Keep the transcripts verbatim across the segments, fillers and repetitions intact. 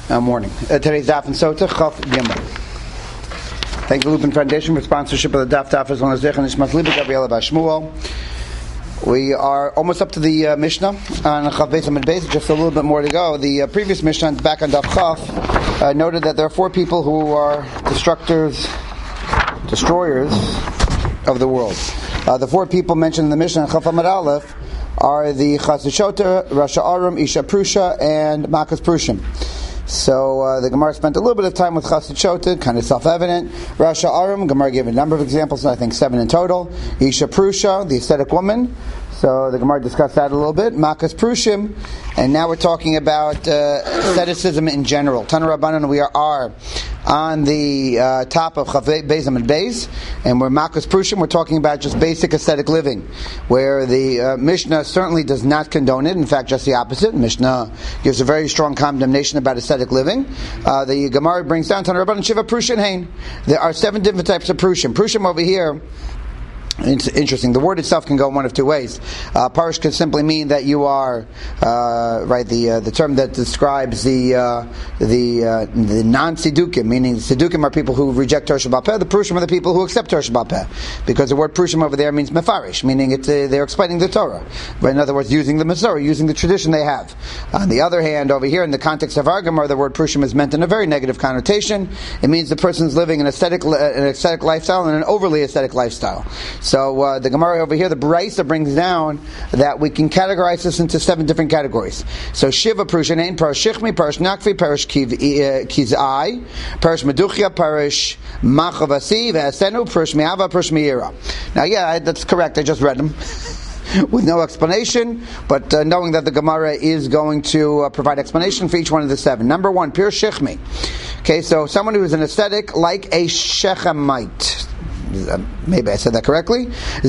uh, morning. Uh, today's Daf and Sota Chaf Gimel. Thank you, Lupin Foundation, for sponsorship of the Daf Daf as well as Zech and Ishmael Liba Gabriela Bashmuel. We are almost up to the uh, Mishnah on Chav Beis Amud Beis. Just a little bit more to go. The uh, previous Mishnah, back on Daf Chaf, uh, noted that there are four people who are destructors, destroyers of the world. Uh, the four people mentioned in the Mishnah, Chaf Amud Aleph, are the Chassid Shota, Rasha Arum, Isha Prusha, and Makas Prushim. So uh, the Gemara spent a little bit of time with Chassid Shota, kind of self-evident. Rasha Arum, Gemara gave a number of examples, I think seven in total. Isha Prusha, the ascetic woman. So the Gemara discussed that a little bit. Makas Prushim, and now we're talking about uh, asceticism in general. Tana Rabbanan, we are, are on the uh, top of Chav Beis Amud Beis, and we're Makas Prushim. We're talking about just basic ascetic living, where the uh, Mishnah certainly does not condone it. In fact, just the opposite. Mishnah gives a very strong condemnation about ascetic living. Uh, the Gemara brings down Tana Rabbanan Shiva Prushin Hain. There are seven different types of Prushim. Prushim over here. It's interesting. The word itself can go one of two ways. Uh, Parish can simply mean that you are uh, right. The uh, the term that describes the uh, the uh, the non-Sidukim, meaning Sidukim are people who reject Torah Sheba'al Peh. The Prushim are the people who accept Torah Sheba'al Peh, because the word Prushim over there means Mefarish, meaning it's uh, they're explaining the Torah. But in other words, using the Masorah, using the tradition they have. On the other hand, over here in the context of our Gemara, the word Prushim is meant in a very negative connotation. It means the person's living an aesthetic an aesthetic lifestyle and an overly aesthetic lifestyle. So uh, the Gemara over here, the Braisa brings down that we can categorize this into seven different categories. So Shiva Prushin Ein, Parish Shichmi, Parish Nakfi, Parish Kizai, Parish Meduchia, Parish Machavasi, Vasenu, Parish Miava, Parish Meira. Now, yeah, that's correct. I just read them. With no explanation, but uh, knowing that the Gemara is going to uh, provide explanation for each one of the seven. Number one, Pir Shechmi. Okay, so someone who is an ascetic like a Shechemite. Maybe I said that correctly.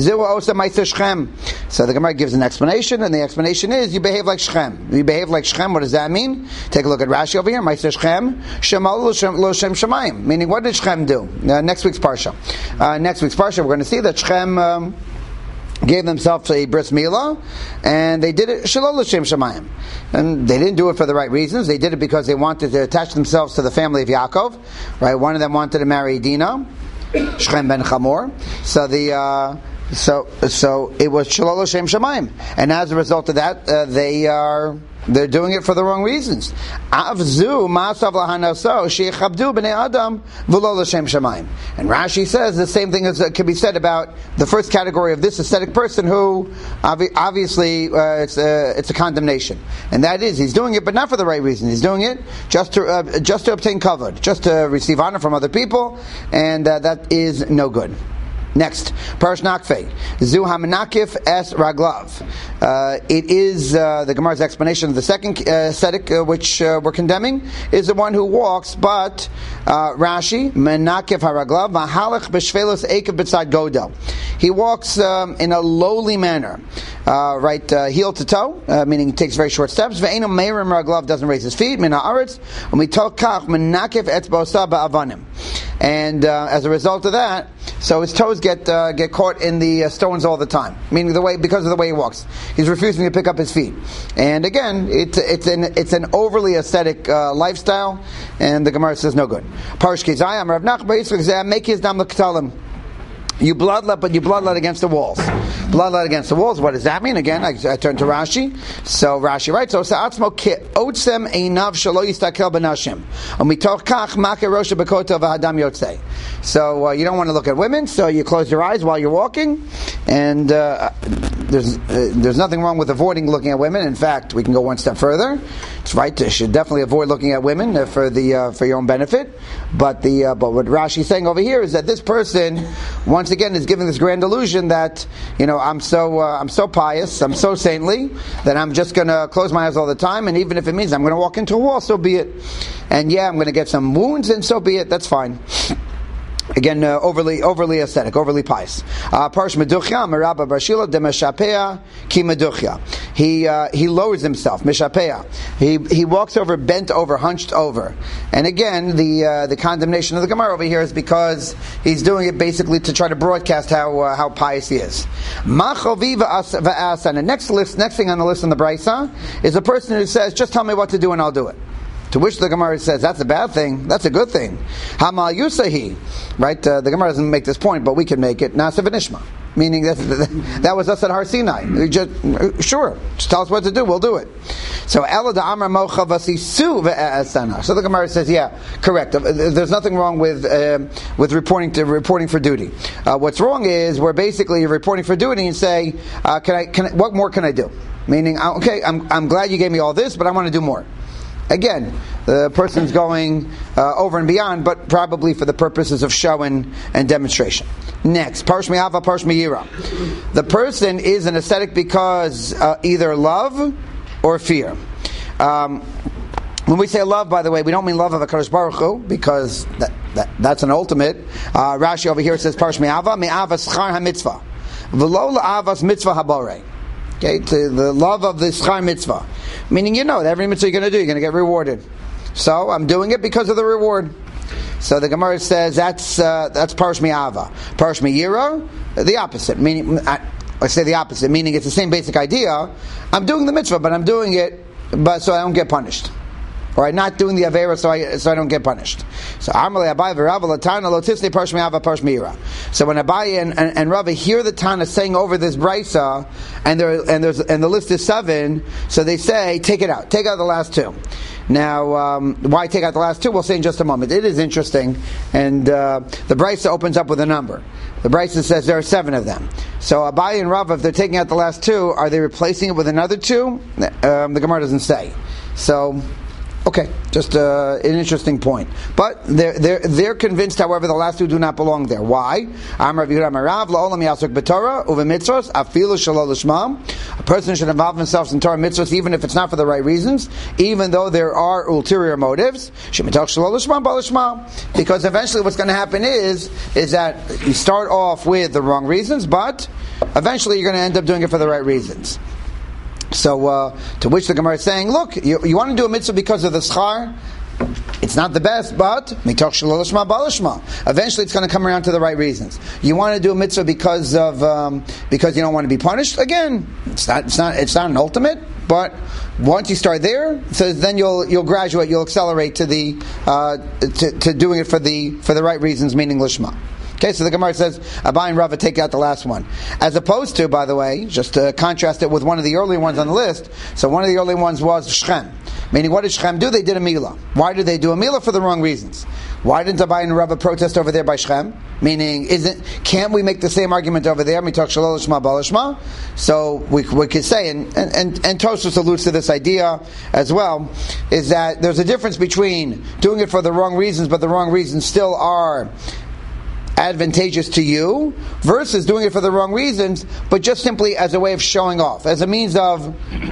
So the Gemara gives an explanation, and the explanation is you behave like Shechem. You behave like Shechem. What does that mean? Take a look at Rashi over here. Meiser Shechem, Shemal lo Shem Shemayim. Meaning, what did Shechem do? Uh, next week's parsha. Uh, next week's parsha, we're going to see that Shechem um, gave themselves a bris milah, and they did it shalol l'shem shamayim, and they didn't do it for the right reasons. They did it because they wanted to attach themselves to the family of Yaakov. Right? One of them wanted to marry Dinah, Shechem ben Chamor. So the uh, so so it was shalol l'shem shamayim, and as a result of that, uh, they are. They're doing it for the wrong reasons. Avzu ma'asav lahanaso sheyichabdu b'nei adam v'lo l'shem shamayim. And Rashi says the same thing as uh, can be said about the first category of this ascetic person, who obvi- obviously uh, it's a it's a condemnation, and that is he's doing it, but not for the right reason. He's doing it just to uh, just to obtain kavod, just to receive honor from other people, and uh, that is no good. Next, Parish Nakfei, Zu Hamanakif Es Raglav. Uh, it is uh, the Gemara's explanation of the second uh, ascetic, uh, which uh, we're condemning, is the one who walks, but uh, Rashi Menakif Haraglav Mahalach B'Shvelos Eikav B'Tzad Godel. He walks um, in a lowly manner, uh, right uh, heel to toe, uh, meaning he takes very short steps. Ve'enu Meirim Raglav, doesn't raise his feet. Mina Aretz Umitol Kach Menakif Etzbosa Ba'avanim. And uh, as a result of that, so his toes get uh, get caught in the uh, stones all the time, meaning the way because of the way he walks, he's refusing to pick up his feet. And again, it's it's an it's an overly ascetic uh, lifestyle, and the Gemara says no good. Parish Kizayam Rav Nachman make his dam l'ktalim. You bloodlet, but you bloodlet against the walls. Bloodlet against the walls. What does that mean? Again, I, I turn to Rashi. So Rashi writes, "So sa'atzmo ke'otzem einav shelo yistakel b'nashim, umitoch kach make rosha b'koto v'hadam yotzei." So uh, you don't want to look at women, so you close your eyes while you're walking, and uh, there's uh, there's nothing wrong with avoiding looking at women. In fact, we can go one step further. It's right. You should definitely avoid looking at women uh, for the uh, for your own benefit. But the uh, but what Rashi's saying over here is that this person, once again, is giving this grand illusion that, you know, I'm so uh, I'm so pious, I'm so saintly, that I'm just going to close my eyes all the time, and even if it means I'm going to walk into a wall, so be it. And yeah, I'm going to get some wounds, and so be it. That's fine. Again, uh, overly overly ascetic, overly pious. Parish Meduchya, Merabah Barshila, de Meshapea, Ki Meduchya. He uh, he lowers himself, Meshapea. He he walks over, bent over, hunched over. And again, the uh, the condemnation of the Gemara over here is because he's doing it basically to try to broadcast how uh, how pious he is. Machovi va'asa. And the next list, next thing on the list in the Braisa is a person who says, "Just tell me what to do and I'll do it." To which the Gemara says, that's a bad thing, that's a good thing. Hamal Yusahi, right? Uh, the Gemara doesn't make this point, but we can make it. Nasa v'nishma. Meaning that, that was us at Har Sinai. We just, sure, just tell us what to do, we'll do it. So Ela da Amar Mocha Vasisu ve'asana. So the Gemara says, yeah, correct. There's nothing wrong with uh, with reporting to reporting for duty. Uh, what's wrong is we're basically reporting for duty and say, uh, can I? Can I, what more can I do? Meaning, okay, I'm I'm glad you gave me all this, but I want to do more. Again, the person's going uh, over and beyond, but probably for the purposes of show and, and demonstration. Next, Parsh Mi'ava, Parsh Mi'ira. The person is an ascetic because uh, either love or fear. Um, when we say love, by the way, we don't mean love of HaKadosh Baruch Hu, because that, that, that's an ultimate. Uh, Rashi over here says, Parsh Mi'ava, Mi'ava Schar HaMitzvah. V'lo la'avas mitzvah haborei. Okay, to the love of the schar mitzvah. Meaning, you know, that every mitzvah you're going to do, you're going to get rewarded. So, I'm doing it because of the reward. So the Gemara says, that's uh, that's Parsh Mi'ava. Parsh Mi'ira, the opposite. Meaning, I, I say the opposite, meaning it's the same basic idea. I'm doing the mitzvah, but I'm doing it but so I don't get punished. Or I'm not doing the Avera so I so I don't get punished. So Amalei Abai v'Rava Latana Lo Tisnei Parsh Mi'ava Parsh Mi'ira. So when Abai and, and, and Rava hear the Tana saying over this brisa, and there and there's and the list is seven, so they say take it out, take out the last two. Now, um, why take out the last two? We'll say in just a moment. It is interesting, and uh, the brisa opens up with a number. The brisa says there are seven of them. So Abai and Rava, if they're taking out the last two, are they replacing it with another two? Um, the Gemara doesn't say. So. Okay, just uh, an interesting point. But they're, they're, they're convinced, however, the last two do not belong there. Why? A person should involve himself in Torah mitzvahs even if it's not for the right reasons, even though there are ulterior motives. Because eventually what's going to happen is, is that you start off with the wrong reasons, but eventually you're going to end up doing it for the right reasons. So, uh, to which the Gemara is saying, look, you, you want to do a mitzvah because of the schar? It's not the best, but mitoch shelo lishma balishma. Eventually, it's going to come around to the right reasons. You want to do a mitzvah because of um, because you don't want to be punished. Again, it's not it's not it's not an ultimate, but once you start there, so then you'll you'll graduate, you'll accelerate to the uh, to, to doing it for the for the right reasons, meaning lishma. Okay, so the Gemara says, Abai and Rava take out the last one. As opposed to, by the way, just to contrast it with one of the early ones on the list, so one of the early ones was Shechem. Meaning, what did Shechem do? They did a milah. Why did they do a milah? For the wrong reasons. Why didn't Abai and Rava protest over there by Shechem? Meaning, isn't can't we make the same argument over there? Mitoch shelo lishma balishma. So we, we could say, and and and, and Tosfos alludes to this idea as well, is that there's a difference between doing it for the wrong reasons, but the wrong reasons still are advantageous to you, versus doing it for the wrong reasons, but just simply as a way of showing off, as a means of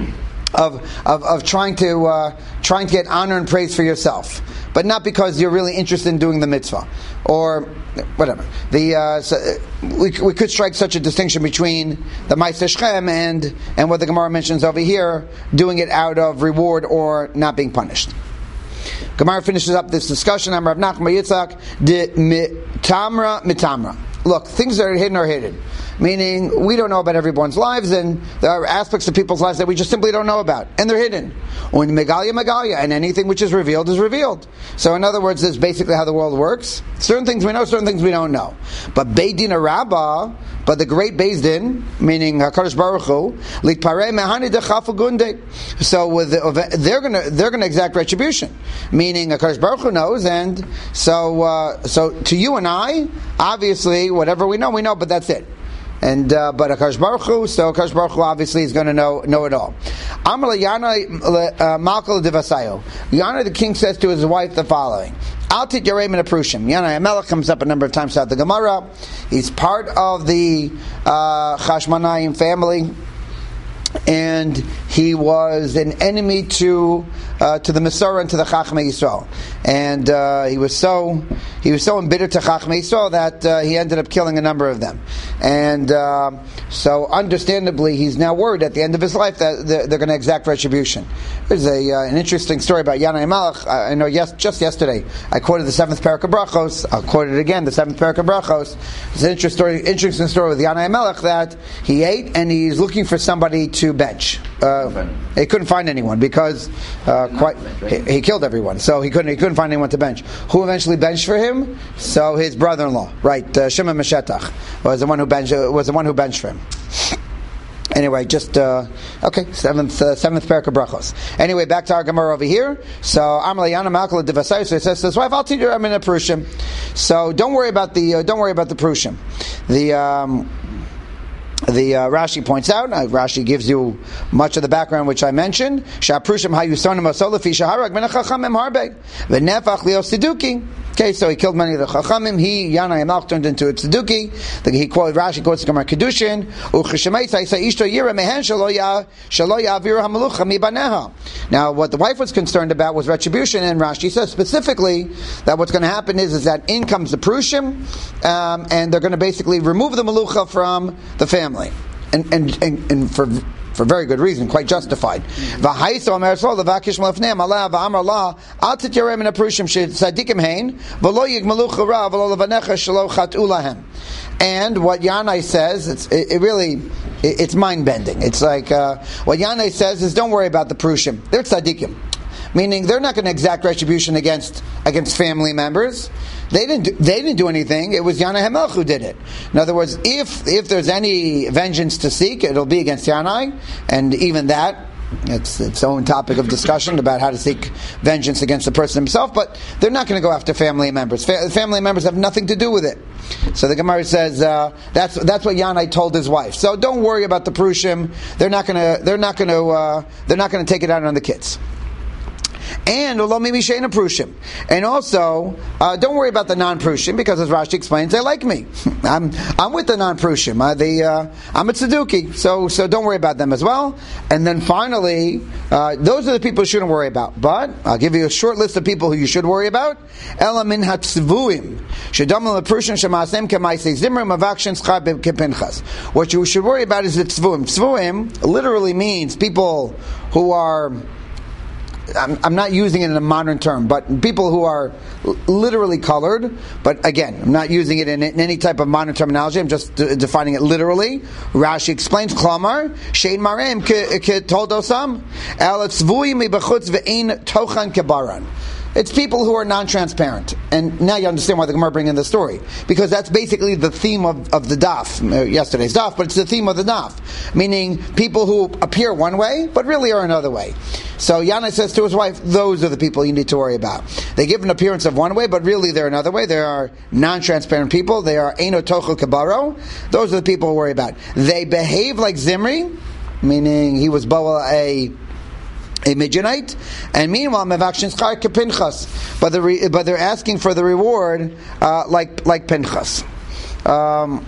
of of, of trying to uh, trying to get honor and praise for yourself, but not because you're really interested in doing the mitzvah or whatever. The uh, so we we could strike such a distinction between the Ma'aseh Shechem and and what the Gemara mentions over here, doing it out of reward or not being punished. Gemara finishes up this discussion. I'm Rav Nachman Yitzchak de mitamra mitamra. Look, things that are hidden are hidden. Meaning, we don't know about everyone's lives, and there are aspects of people's lives that we just simply don't know about, and they're hidden. When megalia megalia, and anything which is revealed is revealed. So, in other words, this is basically how the world works. Certain things we know, certain things we don't know. But Beit Din Rabbah, but the great Beis Din, meaning HaKadosh Baruch Hu, likparei mehani dechafu gunde. So, with the, they're going to they're going to exact retribution. Meaning, HaKadosh Baruch Hu knows, and so uh, so to you and I, obviously, whatever we know, we know, but that's it. And uh, but HaKadosh Baruch Hu, so HaKadosh Baruch Hu obviously is going to know know it all. Amar Yana Malkal Devasayo. Yana the king says to his wife the following: Al tit yarei min aprushim. Yana Amelech comes up a number of times throughout the Gemara. He's part of the uh, Chashmonayim family, and he was an enemy to uh, to the Masorah and to the Chachmei Yisrael, and uh, he was so he was so embittered to Chachmei Yisrael that uh, he ended up killing a number of them, and uh, so understandably he's now worried at the end of his life that they're, they're going to exact retribution. There's a uh, an interesting story about Yanai Malach. I know yes, just yesterday I quoted the seventh parak of Brachos. I'll quote it again. The seventh parak of Brachos. It's an interesting story, interesting story with Yanai Malach that he ate and he's looking for somebody to bench. Uh, he couldn't find anyone because uh, uh, quite he, he killed everyone, so he couldn't he couldn't find anyone to bench. Who eventually benched for him? So his brother-in-law, right? Uh, Shimon Meshetach was the one who benched was the one who benched for him. Anyway, just uh, okay. Seventh, uh, seventh parak of brachos. Anyway, back to our Gemara over here. So Amar Yana Malkala Devasai. So he says to his wife, "I'll teach you. I'm in a prushim." So don't worry about the uh, don't worry about the prushim. The um, The uh, Rashi points out, uh, Rashi gives you much of the background which I mentioned. Shaprushim hayusonim asolafi shaharag min hachachamim harbe v'nefach lios tzeduki. Okay, so he killed many of the chachamim. He Yana Yamalch turned into a tzeduki. He quoted Rashi quotes the Gemara Kedushin. Ucheshemayt say ishto yira mehen shelo ya shelo yaviru hamalucha mibaneha. Now, what the wife was concerned about was retribution, and Rashi says specifically that what's going to happen is, is that in comes the prushim, um, and they're going to basically remove the malucha from the family, and and and, and for. For very good reason, quite justified. V'haiso amer sol levakish malafneim alav v'amar la al tityarem in a prushim shedikim hein v'lo yigmalu chara v'lo levanecha shelo chatu lahem. And what Yanai says, it's, it, it really, it, it's mind bending. It's like uh, what Yanai says is, don't worry about the prushim. They're tzaddikim, meaning they're not going to exact retribution against against family members. They didn't. Do, they didn't do anything. It was Yanai Hamelch who did it. In other words, if if there's any vengeance to seek, it'll be against Yanai, and even that, it's its own topic of discussion about how to seek vengeance against the person himself. But they're not going to go after family members. Fa- family members have nothing to do with it. So the Gemara says uh, that's that's what Yanai told his wife. So don't worry about the prushim. They're not going to. They're not going to. Uh, they're not going to take it out on the kids. And prushim, and also uh, don't worry about the non-prushim, because as Rashi explains, they like me. I'm I'm with the non-prushim. Uh, the uh, I'm a tzeduki, so so don't worry about them as well. And then finally, uh, those are the people you shouldn't worry about. But I'll give you a short list of people who you should worry about. Ela min hatzvuim shedamim leprushim shemasem kemaisei zimrim avakshin schar kepinchas. What you should worry about is the tzvuim. Tzvuim literally means people who are. I'm, I'm not using it in a modern term, but people who are l- literally colored. But again, I'm not using it in, in any type of modern terminology. I'm just d- defining it literally. Rashi explains, Klamar, Shein Marem Todosam, El Tzvui Mi Bechutz Ve'in Tochan Kebaran. It's people who are non-transparent. And now you understand why the Gemara bring in the story. Because that's basically the theme of, of the daf, uh, yesterday's daf, but it's the theme of the daf. Meaning, people who appear one way, but really are another way. So Yanai says to his wife, those are the people you need to worry about. They give an appearance of one way, but really they're another way. They are non-transparent people. They are Eino Tocho Kabaro. Those are the people to worry about. They behave like Zimri, meaning he was Boa a... a Midianite, and meanwhile Mevakshin Schar Kepinchas, but the but they're asking for the reward uh, like like Pinchas. Um,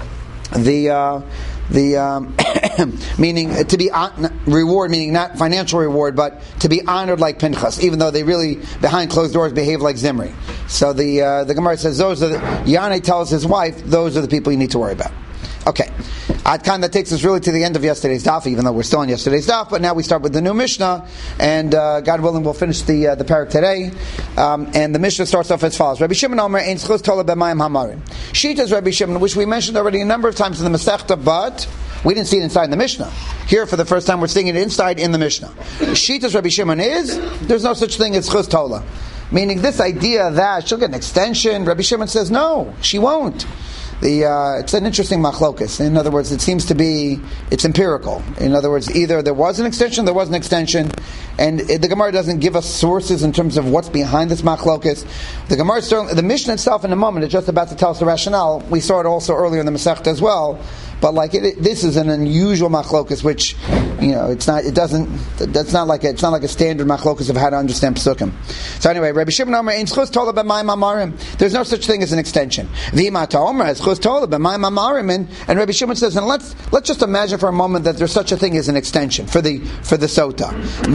the uh, the um, meaning to be on, reward, meaning not financial reward, but to be honored like Pinchas, even though they really behind closed doors behave like Zimri. So the uh, the Gemara says those are the, Yanai tells his wife those are the people you need to worry about. Okay, Adkan, that takes us really to the end of yesterday's daf, even though we're still on yesterday's daf, but now we start with the new Mishnah, and uh, God willing, we'll finish the uh, the parak today. Um, and the Mishnah starts off as follows: Rabbi Shimon Omer Ein Schus Tola B'Mayim Hamarim. Shitas Rabbi Shimon, which we mentioned already a number of times in the Masechta, but we didn't see it inside the Mishnah. Here, for the first time, we're seeing it inside in the Mishnah. Shitas Rabbi Shimon is there's no such thing as Schus Tola, meaning this idea that she'll get an extension. Rabbi Shimon says no, she won't. The, uh, it's an interesting machlokus. In other words, it seems to be, it's empirical. In other words, either there was an extension, there was an extension, and it, the Gemara doesn't give us sources in terms of what's behind this machlokus. The Gemara, the Mishnah itself in a moment is just about to tell us the rationale. We saw it also earlier in the Masechta as well. But like it, it, this is an unusual machlokus, which you know it's not. It doesn't. That's not like a, it's not like a standard machlokus of how to understand pesukim. So anyway, Rabbi Shimon Omer Ein Schus Tola B'Mayim Hamarim. There's no such thing as an extension. V'imata Omer has Schus Tola B'Mayim Hamarim, and and Rabbi Shimon says, and let's let's just imagine for a moment that there's such a thing as an extension for the for the sota.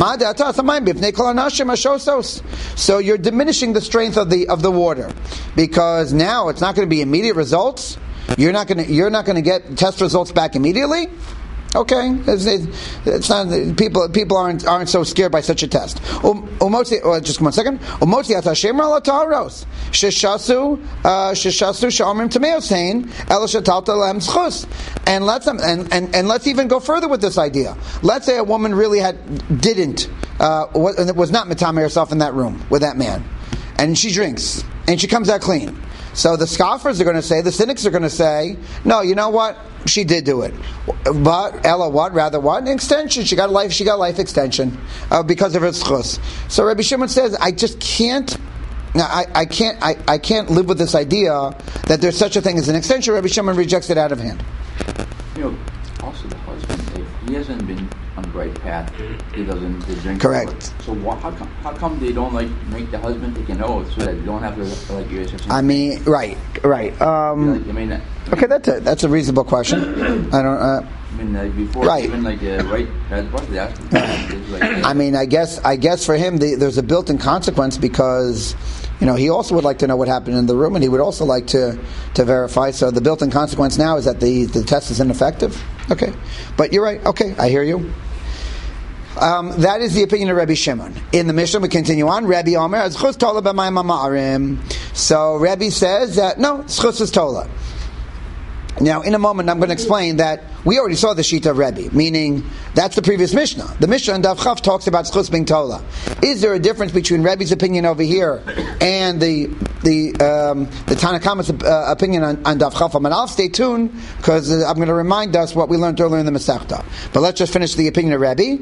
So you're diminishing the strength of the of the water, because now it's not going to be immediate results. You're not going to you're not going to get test results back immediately. Okay, it's, it's not people. People aren't aren't so scared by such a test. Um, umotzi, oh, just one second. Umotzi atashem ala taharos sheshasu sheshasu sha'omrim tameosein el shatalta lehem zchus. And let's and, and and let's even go further with this idea. Let's say a woman really had didn't uh, was, was not mitame herself in that room with that man, and she drinks and she comes out clean. So the scoffers are going to say, the cynics are going to say, no, you know what? She did do it, but Ella, what? Rather, what? An extension. She got life. She got life extension uh, because of her zchus. So Rabbi Shimon says, I just can't. I, I can't. I, I can't live with this idea that there's such a thing as an extension. Rabbi Shimon rejects it out of hand. You know, also the husband, if he hasn't been on the right path, he doesn't drink. Correct. So why, how come? How come they don't like make the husband take an oath so that they don't have to like you? I mean, right, right. Um, like, I mean, I mean, okay, that's a that's a reasonable question. I don't. Uh, I mean, like before, right. even like the right, that's like, I mean, I guess I guess for him, the, there's a built-in consequence because, you know, he also would like to know what happened in the room, and he would also like to, to verify. So the built-in consequence now is that the, the test is ineffective. Okay, but you're right. Okay, I hear you. Um, that is the opinion of Rabbi Shimon. In the Mishnah, we continue on. Rabbi Omer, zchus tola b'mayim ha'ma'arim. So Rabbi says that no, zchus is tola. Now, in a moment, I'm going to explain that we already saw the Shita of Rebbe, meaning that's the previous Mishnah. The Mishnah in Daf Chav talks about Zchus being Tola. Is there a difference between Rebbe's opinion over here and the the um, the Tanakama's uh, opinion on, on Daf Chav? And I'll stay tuned because uh, I'm going to remind us what we learned earlier in the Masechta. But let's just finish the opinion of Rebbe.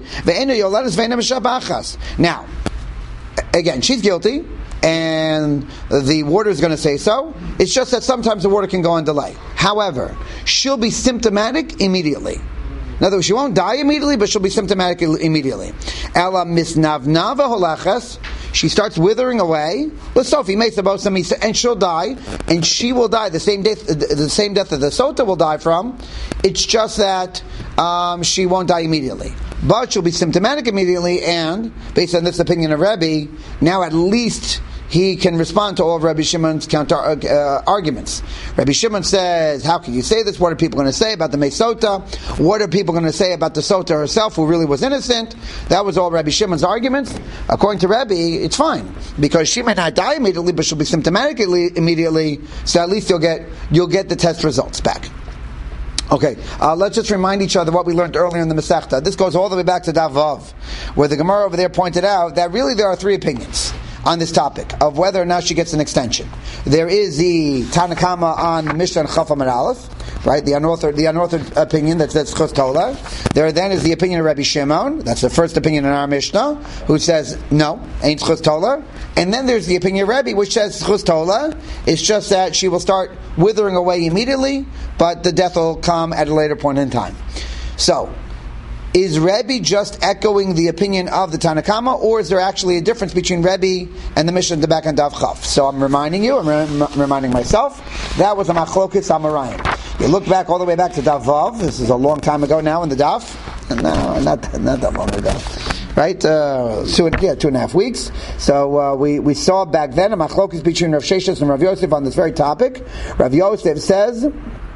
Now, again, she's guilty. And the warder is going to say so. It's just that sometimes the warder can go on delay. However, she'll be symptomatic immediately. In other words, she won't die immediately, but she'll be symptomatic immediately. Ela misnavnava holaches. She starts withering away. L'sofi meisabosam, and she'll die, and she will die the same death, the same death that the sota will die from. It's just that um, she won't die immediately, but she'll be symptomatic immediately. And based on this opinion of Rebbe, now at least he can respond to all of Rabbi Shimon's counter uh, arguments. Rabbi Shimon says, how can you say this? What are people going to say about the Mesota? What are people going to say about the Sota herself, who really was innocent? That was all Rabbi Shimon's arguments. According to Rabbi, it's fine, because she might not die immediately, but she'll be symptomatic immediately, so at least you'll get you'll get the test results back. Okay, uh, let's just remind each other what we learned earlier in the Masechta. This goes all the way back to Daf Vav, where the Gemara over there pointed out that really there are three opinions on this topic of whether or not she gets an extension. There is the Tanakama on Mishnah and Chaf Amud Aleph, right? The unauthored, the unauthored opinion that says Chus Tola. There then is the opinion of Rabbi Shimon. That's the first opinion in our Mishnah, who says no, ain't Chus Tola. And then there's the opinion of Rabbi, which says Chus Tola. It's just that she will start withering away immediately, but the death will come at a later point in time. So, is Rebbe just echoing the opinion of the Tanakama, or is there actually a difference between Rebbe and the Mishnah in the back on Daf Chav? So I'm reminding you, I'm re- reminding myself, that was a Machlokes Amarayim. You look back all the way back to Daf Vav. This is a long time ago now in the Daf. No, not not that long ago, right? Uh, two, yeah, two and a half weeks. So uh, we we saw back then a Machlokes between Rav Sheshes and Rav Yosef on this very topic. Rav Yosef says.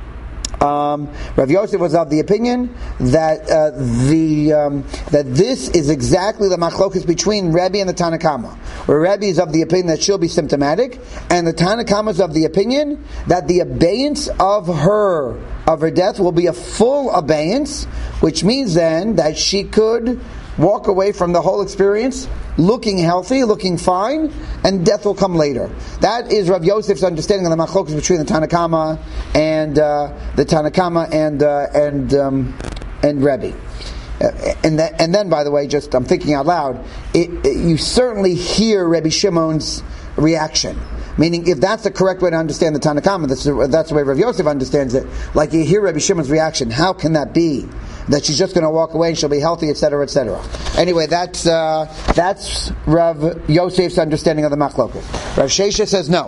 Um, Rav Yosef was of the opinion that uh, the um, that this is exactly the machlokas between Rebbe and the Tanakama, where Rebbe is of the opinion that she'll be symptomatic, and the Tanakama is of the opinion that the abeyance of her of her death will be a full abeyance, which means then that she could walk away from the whole experience looking healthy, looking fine, and death will come later. That is Rav Yosef's understanding of the machlokas between the Tanakama and uh, the Tanakama and uh, and um, and Rebbe. Uh, and that, and then, by the way, just I'm thinking out loud. It, it, you certainly hear Rabbi Shimon's reaction. Meaning, if that's the correct way to understand the Tanakama, that's the, that's the way Rav Yosef understands it. Like you hear Rabbi Shimon's reaction. How can that be? That she's just going to walk away and she'll be healthy, et cetera, et cetera. Anyway, that's uh, that's Rav Yosef's understanding of the machloket. Rav Shesha says no.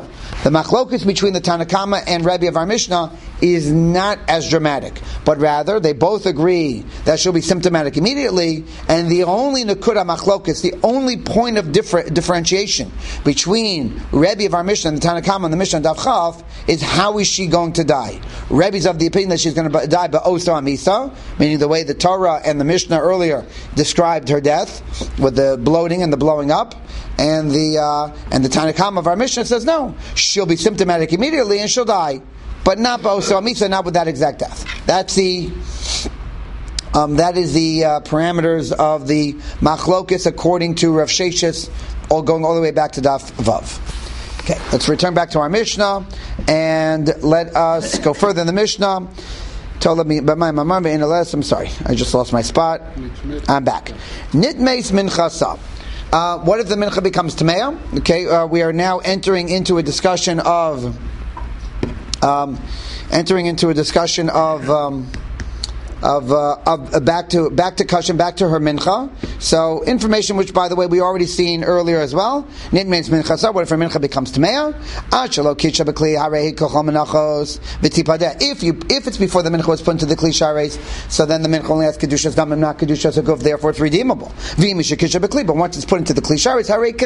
The machlokus between the Tanakama and Rebbe of our Mishnah is not as dramatic, but rather they both agree that she'll be symptomatic immediately, and the only Nakuda machlokus, the only point of differ, differentiation between Rebbe of our Mishnah and the Tanakama and the Mishnah Daf Chaf is how is she going to die. Rebbe's of the opinion that she's going to die by Osa Amisa, meaning the way the Torah and the Mishnah earlier described her death, with the bloating and the blowing up. And the uh, and the Tanakama of our Mishnah says no, she'll be symptomatic immediately and she'll die, but not Ba'osa Amisa, not with that exact death. That's the um, that is the uh, parameters of the machlokus according to Rav Sheshis, all going all the way back to Daf Vav. Okay, let's return back to our Mishnah and let us go further in the Mishnah. Told me, but my mama I'm sorry, I just lost my spot. I'm back. Nitmeis minchasa. Uh, what if the mincha becomes tameya? Okay, uh, we are now entering into a discussion of, um, entering into a discussion of, um, of, uh, of uh, back to back to kashan, back to her mincha. So information which, by the way, we already seen earlier as well. Nit means mincha. What if her mincha becomes tameya? If you if it's before the mincha was put into the kli shares, so then the mincha only has kedushas gamim, not kedushas aguf. Therefore, it's redeemable. But once it's put into the kli shares,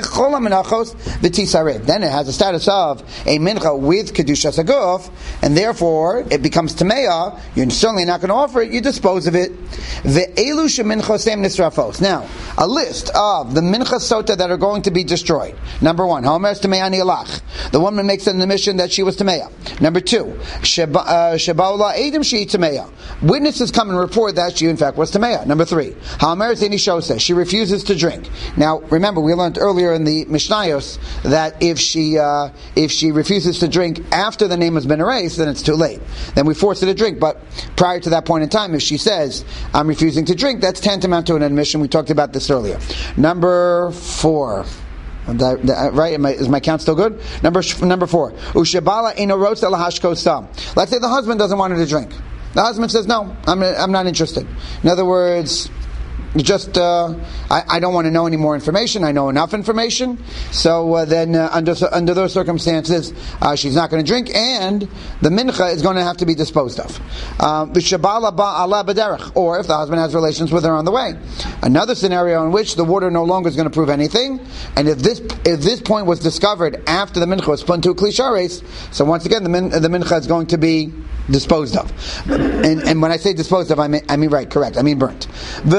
then it has the status of a mincha with kedushas aguf, and therefore it becomes tameya. You're certainly not going to offer it. You dispose of it. Ve'elu sheminchosem nisrafos. Now, a list of the mincha sota that are going to be destroyed. Number one, Haomer Tameya Nialach. The woman makes an admission that she was Tameya. Number two, Shebaula Edim She Tameya. Witnesses come and report that she in fact was Tameya. Number three, Haomer Zini Shose. She refuses to drink. Now, remember, we learned earlier in the Mishnayos that if she uh, if she refuses to drink after the name has been erased, then it's too late. Then we force her to drink. But prior to that point in time, if she says, I'm refusing to drink, that's tantamount to an admission. We talked about this earlier. Number four. Right? Am I, is my count still good? Number number four. Ushabala ino rotza lahashkosa. Let's say the husband doesn't want her to drink. The husband says, no, I'm I'm not interested. In other words, just uh, I, I don't want to know any more information. I know enough information. So uh, then, uh, under under those circumstances, uh, she's not going to drink, and the mincha is going to have to be disposed of. Uh, or if the husband has relations with her on the way. Another scenario in which the water no longer is going to prove anything, and if this if this point was discovered after the mincha was put into a kli shares, so once again the min, the mincha is going to be disposed of. And, and when I say disposed of, I mean, I mean right, correct. I mean burnt.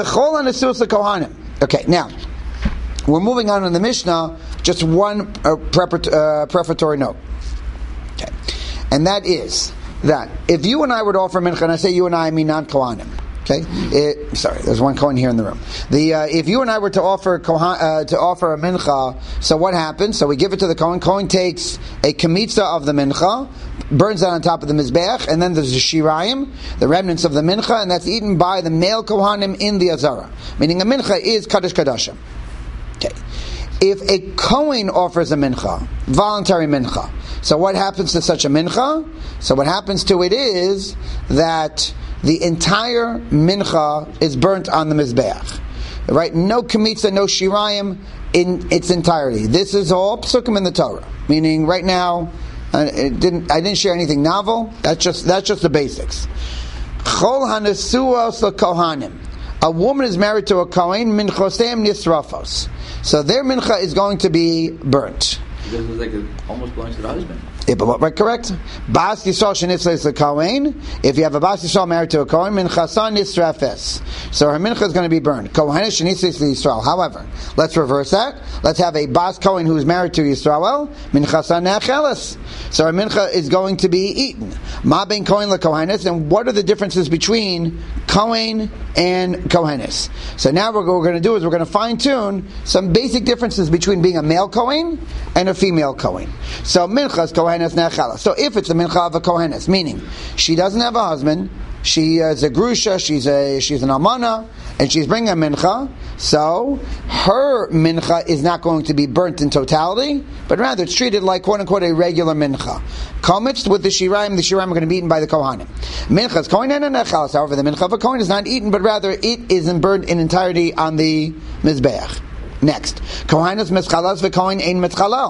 Okay, now we're moving on in the Mishnah. Just one uh, prepar- uh, prefatory note. Okay, and that is that if you and I were to offer mincha, and I say you and I, I mean non-Kohanim. Okay, it, sorry, there's one Kohen here in the room. The uh, if you and I were to offer Kohan, uh, to offer a mincha, so what happens? So we give it to the Kohen. Kohen takes a kamitza of the mincha, burns that on top of the mizbeach, and then there's the shirayim, the remnants of the mincha, and that's eaten by the male Kohanim in the azara. Meaning a mincha is kaddish kadashim. Okay. If a Kohen offers a mincha, voluntary mincha, so what happens to such a mincha? So what happens to it is that the entire mincha is burnt on the mizbeach. Right? No kamitza, no shirayim in its entirety. This is all psukim in the Torah. Meaning, right now, uh, it didn't. I didn't share anything novel. That's just that's just the basics. Chol hanasuos kohanim. A woman is married to a kohen. Minchoseim nisrafos. So their mincha is going to be burnt. Because it's like it almost belongs to the husband. Yeah, but right, correct. Bas Yisrael shenitzla is a Kohen. If you have a Bas Yisrael married to a Kohen, minchasan nisrafes. So her mincha is going to be burned. Kohen shenitzla is Yisrael. However, let's reverse that. Let's have a Bas Kohen who is married to Yisrael. Minchasan ne'acheles. So her mincha is going to be eaten. Ma ben Kohen la Kohenes. And what are the differences between Kohen and Kohenes? So now what we're going to do is we're going to fine tune some basic differences between being a male Kohen and a female Kohen. So minchas Kohen. So if it's a mincha of a kohenes, meaning she doesn't have a husband, she is a grusha, she's a she's an almana, and she's bringing a mincha, so her mincha is not going to be burnt in totality, but rather it's treated like quote unquote a regular mincha. Komitz with the shirayim, the shirayim are going to be eaten by the kohanim. Minchas kohen and nechalas. However, the mincha of a kohen is not eaten, but rather it is burned in entirety on the mizbeach. Next, kohanas mischalas v'kohen ein mitzchalal.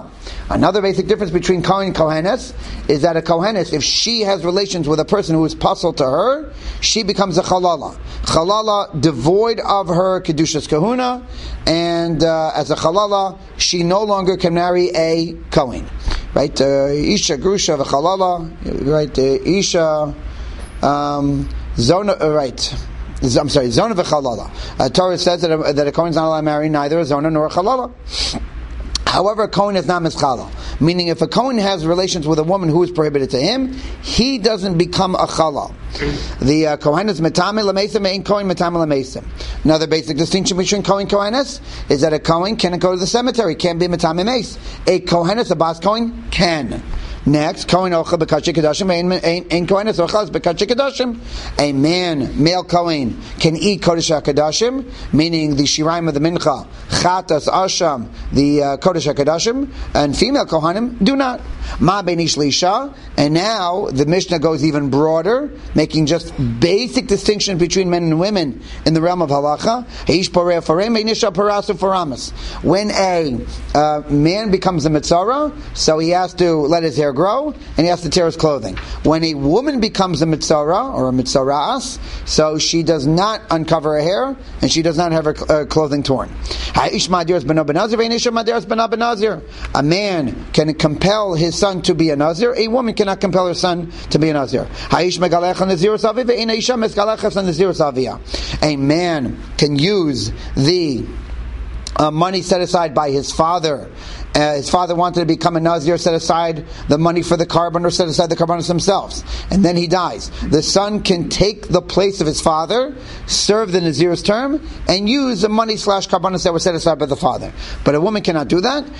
Another basic difference between Kohen and Kohenes is that a Kohenes, if she has relations with a person who is puzzled to her, she becomes a Chalala. Chalala, devoid of her Kedushas Kahuna, and uh, as a Chalala, she no longer can marry a Kohen. Right? Uh, Isha, Grusha, V'Chalala, right? Uh, Isha, um, Zona, uh, right. I'm sorry, Zona V'Chalala. Uh, Torah says that a, that a Kohen is not allowed to marry neither a Zona nor a Chalala. However, a Kohen is not mischala, meaning if a Kohen has relations with a woman who is prohibited to him, he doesn't become a chalal. The uh, Kohen is metame l'mesim, ain't Kohen metame l'mesim. Another basic distinction between Kohen and Kohenes is that a Kohen cannot go to the cemetery, can't be metame meis. A Kohenes, a bas Kohen, can. Next, Kohen ochel b'kachik kedashim, ein Kohenes ochel b'kachik kedashim. A man, male Kohen, can eat kodesh HaKodashim, meaning the shiraim of the mincha, chatas asham, the uh, kodesh HaKodashim, and female Kohanim do not. Ma beinish l'isha, and now the Mishnah goes even broader, making just basic distinction between men and women in the realm of halacha. Heish poreh forem, einisha parasu foramas. When a uh, man becomes a mitzara, so he has to let his hair grow, and he has to tear his clothing. When a woman becomes a mitzara, or a mitzaras, so she does not uncover her hair, and she does not have her uh, clothing torn. A man can compel his son to be a nazir, a woman cannot compel her son to be a nazir. A man can use the uh, money set aside by his father. Uh, his father wanted to become a Nazir, set aside the money for the carbon, or set aside the carbonos themselves, and then he dies. The son can take the place of his father, serve the Nazir's term, and use the money slash carbonos that were set aside by the father. But a woman cannot do that.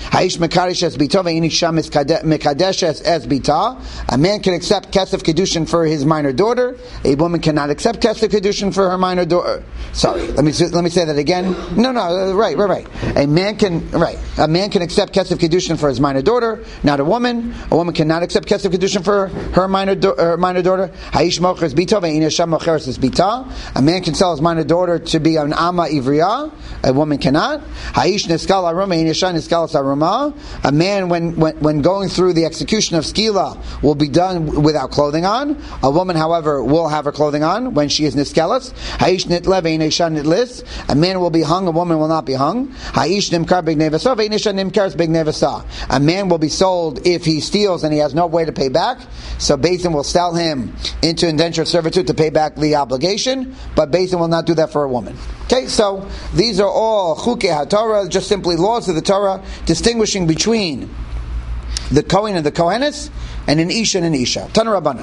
A man can accept kesef kedushin for his minor daughter. A woman cannot accept kesef kedushin for her minor daughter. Sorry, let me let me say that again. No, no, right, right, right. A man can right. A man can accept kesef kedushin for his minor daughter, not a woman. A woman cannot accept kesef kedushin for her minor do- her minor daughter. Haish mochers bita ve'inasha mocheres is bita. A man can sell his minor daughter to be an ama ivriya. A woman cannot. Haish niskal aruma ve'inasha niskal saruma. A man, when, when when going through the execution of skila, will be done without clothing on. A woman, however, will have her clothing on when she is niskalas. Haish nitle ve'inasha nitlis. A man will be hung. A woman will not be hung. Haish nimkar b'gnevasa ve'inasha nimkar b'gnevasa. A man will be sold if he steals and he has no way to pay back. So Beis Din will sell him into indentured servitude to pay back the obligation, but Beis Din will not do that for a woman. Okay, so these are all chukei haTorah, just simply laws of the Torah, distinguishing between the Kohen and the Kohenes, and an Isha and an Isha. Tana Rabbanan.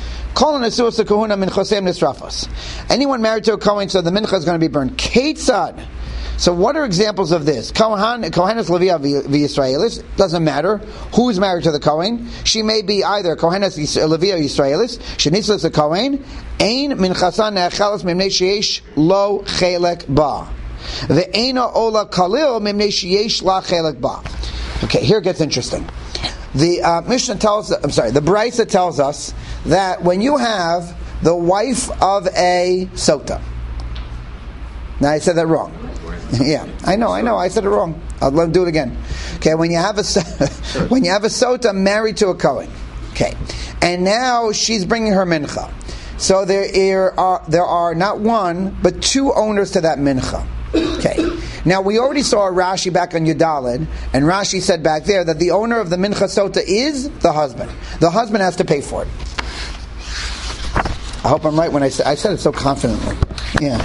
Anyone married to a Kohen, so the mincha is going to be burned. Ketzad. So what are examples of this? Kohen, Kohenes Levia v'Yisraelis, doesn't matter who's married to the Kohen. She may be either Kohenes Levia Yisraelis, Shenitzlas a Kohen, Ein minchasan ne'achalas mimnei sheyesh lo chelek ba. Ve'ena ola kalil mimnei sheyesh la chelek ba. Okay, here it gets interesting. The uh, Mishnah tells, I'm sorry, the Brisa tells us that when you have the wife of a sota, now I said that wrong. Yeah, I know, I know, I said it wrong. I'll let him do it again. Okay, when you have a when you have a sota married to a Kohen, okay, and now she's bringing her mincha. So there are there are not one but two owners to that mincha. Okay, now we already saw Rashi back on Yudalid, and Rashi said back there that the owner of the mincha sota is the husband. The husband has to pay for it. I hope I'm right when I said I said it so confidently. Yeah.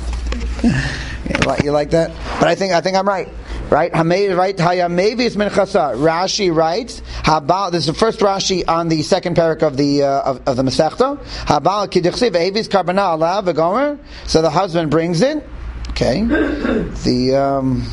You like that? But I think I think I'm right. Right? Right? Hayamevis minchasa. Rashi writes. Habal. This is the first Rashi on the second parak of the uh, of, of the Masechta. Habal kidichsiv evis karbana ala v'gomer. So the husband brings it. Okay. The um.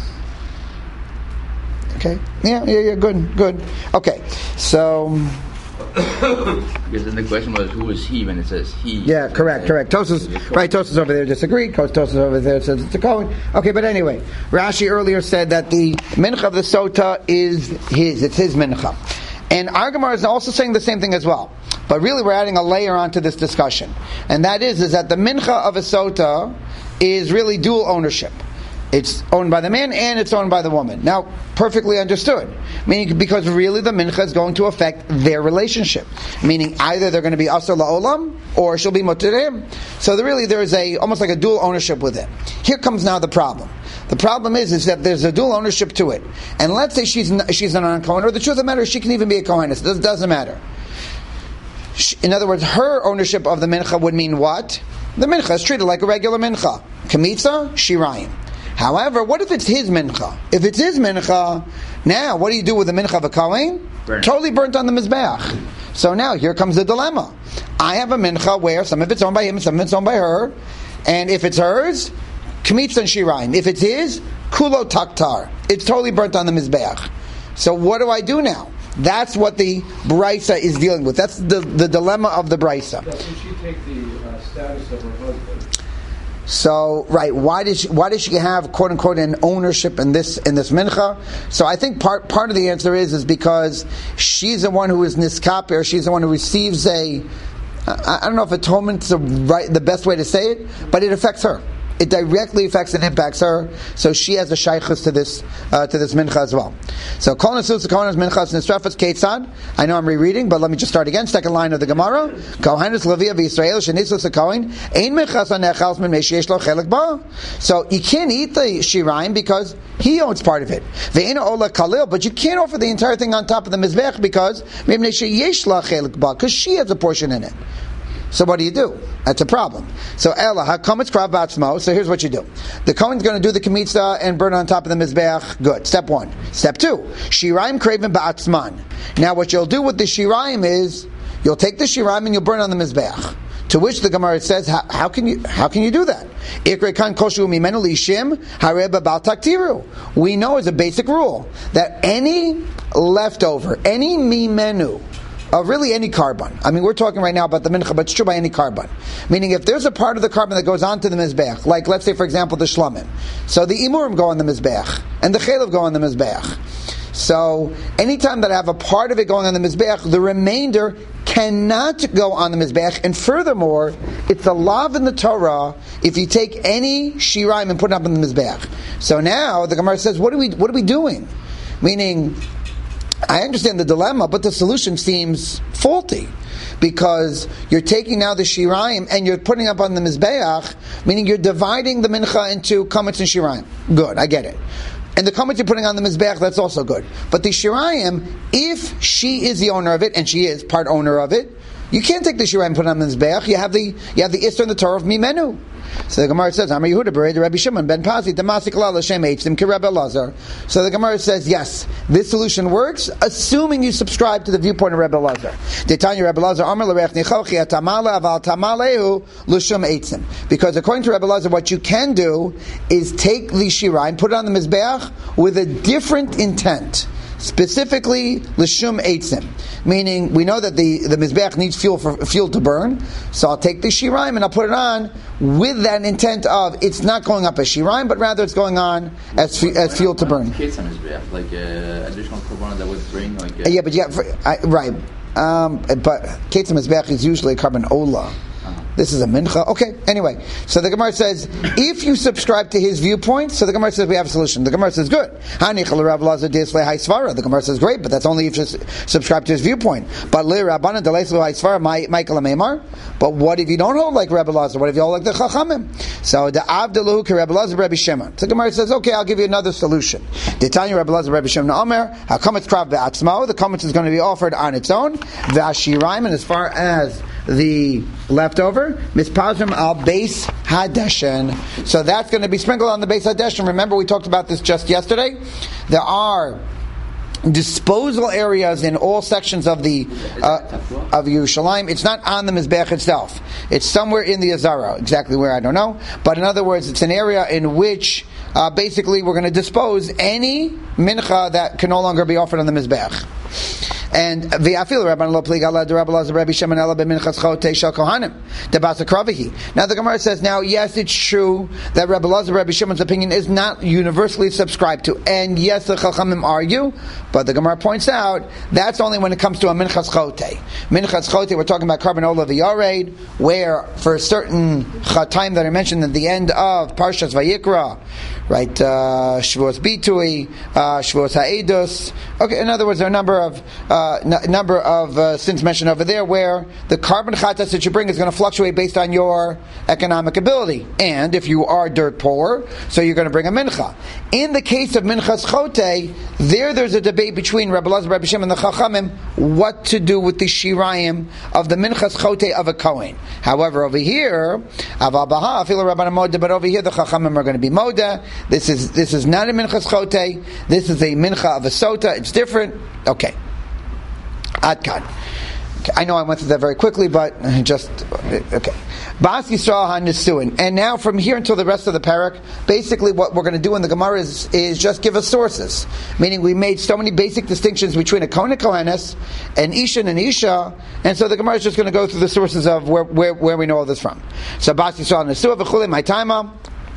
Okay. Yeah. Yeah. Yeah. Good. Good. Okay. So. Because then the question was, who is he when it says he? Yeah, correct, correct. Tosas, right? Tosas over there disagreed. Tosas over there says it's a Kohen. Okay, but anyway, Rashi earlier said that the mincha of the sota is his. It's his mincha, and our Gemara is also saying the same thing as well. But really, we're adding a layer onto this discussion, and that is is that the mincha of a sota is really dual ownership. It's owned by the man and it's owned by the woman. Now, perfectly understood. Meaning, because really the mincha is going to affect their relationship. Meaning, either they're going to be asur la'olam, or she'll be mutter to him. So there really, there is a, almost like a dual ownership with it. Here comes now the problem. The problem is, is that there's a dual ownership to it. And let's say she's she's a non-Kohen, or the truth of the matter is she can even be a Kohen. It doesn't matter. In other words, her ownership of the mincha would mean what? The mincha is treated like a regular mincha. Kamitza, shirayim. However, what if it's his mincha? If it's his mincha, now what do you do with the mincha of a Kohen? Burn. Totally burnt on the mizbeach. So now here comes the dilemma. I have a mincha where some of it's owned by him and some of it's owned by her. And if it's hers, kamitza and shirayim. If it's his, kulo taktar. It's totally burnt on the mizbeach. So what do I do now? That's what the Brisa is dealing with. That's the, the dilemma of the Brisa. Doesn't she take the uh, status of her husband? So, right, why does she, why does she have quote unquote an ownership in this in this mincha? So I think part part of the answer is is because she's the one who is niskaper, she's the one who receives a I, I don't know if atonement's the right the best way to say it, but it affects her. It directly affects and impacts her, so she has a shaykhus to this uh, to this mincha as well. So kol nesus kohanos minchas nisrafas keitzad. I know I'm rereading, but let me just start again. Second line of the Gemara: Kohanos Levi v'Yisrael shenisus hakohen ein minchas anechals min meisheyesh lo chelik ba. So you can't eat the shirayim because he owns part of it. Ve'ena ola kalil, but you can't offer the entire thing on top of the mizbech because mipnei sheyesh lo chelik ba, because she has a portion in it. So what do you do? That's a problem. So Ella, hakometz krav ba'atzmo. So here's what you do. The Kohen's going to do the kmitza and burn on top of the mizbeach. Good. Step one. Step two. Shirayim kraven ba'atzman. Now what you'll do with the shirayim is you'll take the shirayim and you'll burn on the mizbeach. To which the Gemara says, how, how can you how can you do that? We know as a basic rule that any leftover, any mimenu, of really any carbon. I mean, we're talking right now about the mincha, but it's true by any carbon. Meaning, if there's a part of the carbon that goes onto the mizbeach, like let's say, for example, the shlamim, so the imurim go on the mizbeach, and the chelav go on the mizbeach. So, anytime that I have a part of it going on the mizbeach, the remainder cannot go on the mizbeach. And furthermore, it's a lav in the Torah if you take any shirayim and put it up in the mizbeach. So now the Gemara says, what are we what are we doing? Meaning, I understand the dilemma, but the solution seems faulty. Because you're taking now the shirayim and you're putting up on the mizbeach, meaning you're dividing the mincha into kametz and shirayim. Good, I get it. And the kametz you're putting on the mizbeach, that's also good. But the shirayim, if she is the owner of it, and she is part owner of it, you can't take the shirayim and put it on the mizbeach. You have the you have the Isser in the Torah of mimenu. So the Gemara says, Amar Yehuda Bered Rabbi Shimon ben Pazi Damasik La L'Shem Eitzim Ki Rabbi Elazar. So the Gemara says, yes, this solution works, assuming you subscribe to the viewpoint of Rabbi Elazar. Detanya Rabbi Elazar Amar L'Reich Nichochi Atamala Aval Tamalehu L'Shem Eitzim. Because according to Rabbi Elazar, what you can do is take the shirah and put it on the mizbeach with a different intent. Specifically, l'shum eitzim, meaning we know that the, the mizbeach needs fuel for fuel to burn. So I'll take the shirayim and I'll put it on with that intent of it's not going up as shirayim, but rather it's going on as fu- as fuel to burn. Like uh, additional carbon that would bring, like uh, yeah, but yeah, for, I, right. Um, but ketzim mizbeach is usually a carbon ola. This is a mincha. Okay, anyway. So the Gemara says, if you subscribe to his viewpoint, so the Gemara says we have a solution. The Gemara says, good. The Gemara says, great, but that's only if you subscribe to his viewpoint. But but what if you don't hold like Rabbi Lazar? What if you hold like the Chachamim? So the Avdalu ke Rabbi Lazar Rabbi Shimon. So the Gemara says, okay, I'll give you another solution. The Tanya Rabbi Lazar Rabbi Shimon Omer, HaKametz Krav Be'atzmo, the Kametz is going to be offered on its own. V'ashirayim, and as far as the leftover, mispazrim al beis hadeshen. So that's going to be sprinkled on the beis hadeshen. Remember, we talked about this just yesterday. There are disposal areas in all sections of the uh, of Yerushalayim. It's not on the mizbech itself. It's somewhere in the Azara. Exactly where, I don't know. But in other words, it's an area in which uh, basically we're going to dispose any mincha that can no longer be offered on the mizbech. And v'afil Rabban lo plig ala Rabbi Lazar Rabbi Shimon ela b'minchas chote shel kohanim debasa kravihi. Now the Gemara says, now yes, it's true that Rabbi Lazar Rabbi Shimon's opinion is not universally subscribed to, and yes, the Chachamim argue, but the Gemara points out that's only when it comes to a minchas chote, Minchas Chote, we're talking about carbon ola v'yared, where for a certain time that I mentioned at the end of Parshas Vayikra, right, uh, Shavuos Bitui, uh, Shavuos Ha'edus. Okay, in other words, there are a number of uh, n- number of uh, sins mentioned over there where the carbon chatas that you bring is going to fluctuate based on your economic ability. And if you are dirt poor, so you're going to bring a mincha. In the case of Minchas Chote, there there's a debate between Rabbi Elazar, Rabbi Shem, and the Chachamim what to do with the shirayim of the Minchas Chote of a Kohen. However, over here, Aval Baha, Afilo Rabbanan Moda, but over here the Chachamim are going to be Moda. This is this is not a Minchas Chote. This is a Mincha of a Sota. It's different. Okay. Adkan. Okay. I know I went through that very quickly, but just okay. Bas Yisrael HaNesuin. And now from here until the rest of the parak, basically what we're going to do in the Gemara is, is just give us sources. Meaning we made so many basic distinctions between a Kohen and Kohenes, an Isha and an Isha, and so the Gemara is just going to go through the sources of where, where, where we know all this from. So Bas Yisrael HaNesuin v'chulei my taima.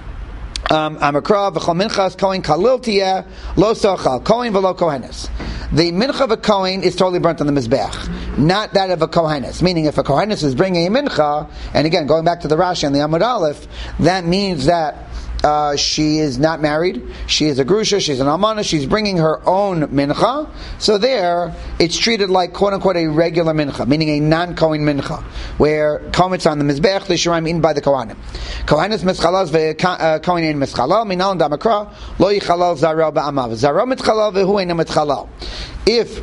Um, Amakra v'chol minchas Kohen kalil tiyeh lo sochal Kohen v'lo Kohenes. The mincha of a Kohen is totally burnt on the Mizbeach, not that of a Kohenes. Meaning if a Kohenes is bringing a mincha, and again, going back to the Rashi and the Amud Aleph, that means that uh, she is not married, she is a Grusha, she's an Almana, she's bringing her own mincha, so there, it's treated like quote-unquote a regular mincha, meaning a non-Kohen mincha, where Kohen's on the Mizbeach, the Shiraim eaten by the Kohanim. Kohenes mischalal ve'Kohen ein mischalal, minal damakra, lo yichalal zaro ba'amav. Zaro mitchalal ve'hu ein mitchalal. If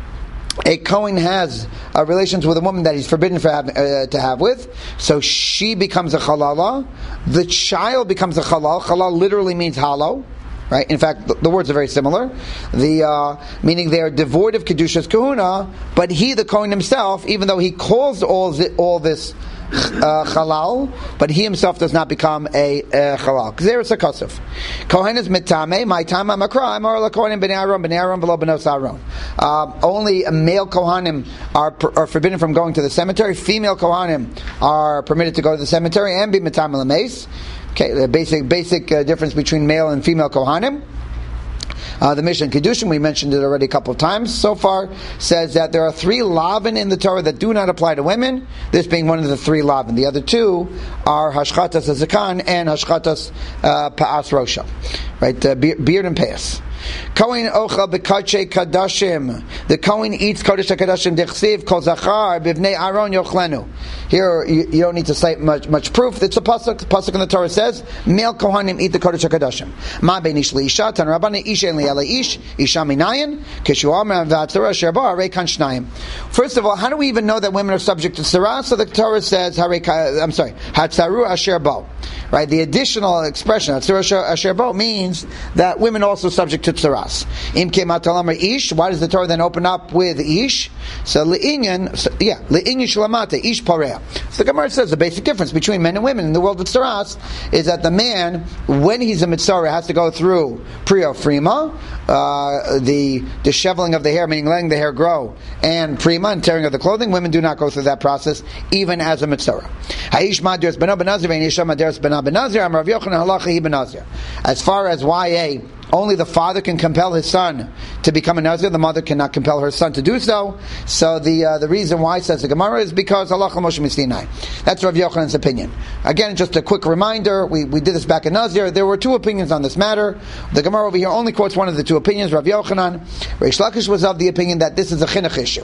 a Kohen has uh, relations with a woman that he's forbidden for have, uh, to have with, so she becomes a chalala, the child becomes a halal. Halal literally means hollow, right? In fact, the, the words are very similar. The uh, meaning they are devoid of kedushas kahuna, but he, the Kohen himself, even though he calls all zi, all this Uh, halal, but he himself does not become a uh, halal. Because there is a kasuf. Kohen is mitame, my time I'm a cry, I'm a Kohen b'nei Aaron, b'nei Aaron, v'lo b'nos Aaron. Only male Kohanim are, are forbidden from going to the cemetery. Female Kohanim are permitted to go to the cemetery and be mitame l'meis. Okay, the basic basic uh, difference between male and female Kohanim. Uh, the Mishnah in Kedushin, we mentioned it already a couple of times so far, says that there are three lavin in the Torah that do not apply to women, this being one of the three lavin. The other two are Hashchatas Azakan and Hashchatas uh, Pa'as Rosha. Right, uh, beard and payas. Kohen ochel b'kadshe kadashim. The Kohen eats kodesh kadashim dechsiv kol zachar b'vnei Aaron yochlenu. Here you, you don't need to cite much much proof. It's a pasuk. The pasuk in the Torah says male Kohanim eat the kodesh kadashim. Ma ben ish leisha tan rabbanan ish en li'ele ish isha minayin kishu amar v'atzara sherba harei kan shnayim. First of all, how do we even know that women are subject to tzara? So the Torah says harei. I'm sorry, hatzaru asher bo. Right, the additional expression hatzaru asher bo means that women are also subject to tzaras. Im kemat talamar ish. Why does the Torah then open up with ish? So le'inyan, so, yeah, le'inyan shlamata ish pareya. So the Gemara says the basic difference between men and women in the world of tzaras is that the man, when he's a mitzvah, has to go through priya frima, uh, the disheveling of the hair, meaning letting the hair grow, and prima, and tearing of the clothing. Women do not go through that process, even as a mitzvah. Ha'ish ma'aderes b'no b'nazir v'in isha ma'aderes b'na b'nazir. Amar Rav Yochanan halacha hi b'nazir. As far as Y A, only the father can compel his son to become a Nazir. The mother cannot compel her son to do so. So the uh, the reason why, says the Gemara, is because Allah Moshe Misinai. That's Rav Yochanan's opinion. Again, just a quick reminder, we, we did this back in Nazir. There were two opinions on this matter. The Gemara over here only quotes one of the two opinions, Rav Yochanan. Reish Lakish was of the opinion that this is a chinuch issue.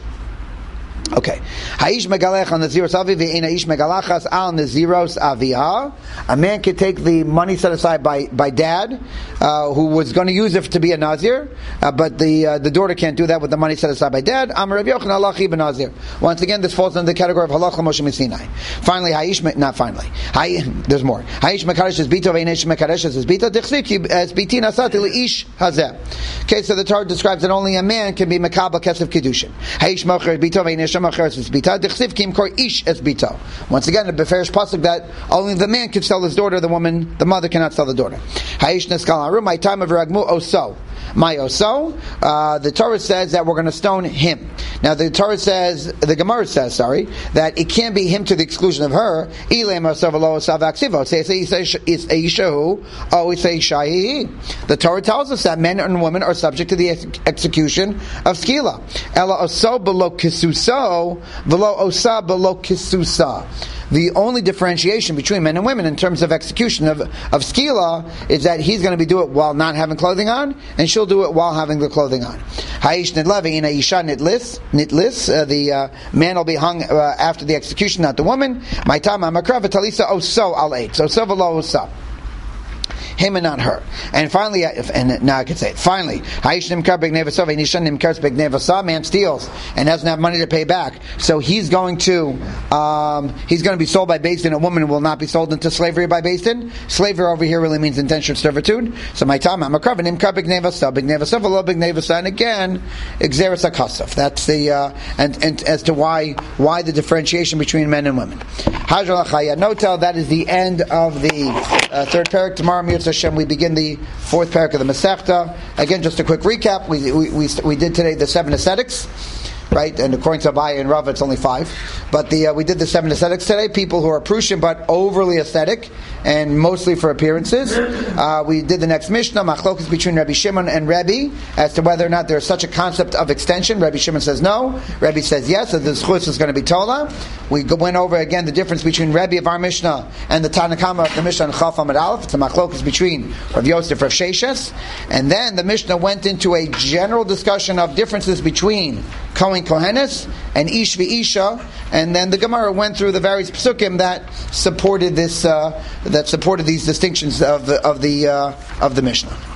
Okay. Ha'ish megalech al naziros avi ve'ein ha'ish megalachas al naziros aviha. A man could take the money set aside by, by dad, uh, who was going to use it to be a nazir, uh, but the uh, the daughter can't do that with the money set aside by dad. Amar Rav Yochanan halachi b'nazir. Once again, this falls under the category of halacha Moshe Misinai. Finally, ha'ish me, not finally. Ha'ish, there's more. Ha'ish mekadesh es bito ve'ein ha'ish mekadesh es bito dechsik es biti nasati leish hazeh. Okay, so the Torah describes that only a man can be mekabel kesef kedushin. Ha'ish mocher bito ve'ein ha'ish once again, the beferish pasuk that only the man can sell his daughter, the woman, the mother cannot sell the daughter. My time of ragmu oso. Mayoso. Uh, the Torah says that we're going to stone him. Now the Torah says, the Gemara says, sorry, that it can't be him to the exclusion of her. The Torah tells us that men and women are subject to the ex- execution of skila. Ela oso below kisuso, velo osa below kisusa. The only differentiation between men and women in terms of execution of, of skila is that he's going to be do it while not having clothing on, and she'll do it while having the clothing on. Haish nidlevi in isha nitlis, nitlis. Uh, the uh, man will be hung uh, after the execution, not the woman. My tama makrav talisa oso al eight. So so velo osa. Him and not her. And finally, and now I can say it. Finally, man steals and doesn't have money to pay back, so he's going to um, he's going to be sold by Beis Din. A woman will not be sold into slavery by Beis Din. Slavery over here really means indentured servitude. So my time, I'm a krav, and again, exeris akasaf. That's the uh, and and as to why why the differentiation between men and women. Notel, that is the end of the uh, third parak. Tomorrow, Hashem, we begin the fourth parak of the Masechta. Again, just a quick recap. We we we, we did today the seven ascetics, right? And according to Abaye and Rav, it's only five. But the uh, we did the seven ascetics today. People who are Prussian but overly aesthetic and mostly for appearances. Uh, we did the next Mishnah, Machlokes between Rabbi Shimon and Rebbe as to whether or not there's such a concept of extension. Rabbi Shimon says no. Rebbe says yes. So the Zchus is going to be Tola. We went over again the difference between Rebbe of our Mishnah and the Tanakama of the Mishnah and Chaf Amud Aleph. It's a Machlokes between Rav Yosef, Rav Sheshes. And then the Mishnah went into a general discussion of differences between Kohen Kohenes and Ish v'Isha, and then the Gemara went through the various psukim that supported this, uh, that supported these distinctions of the of the uh, of the Mishnah.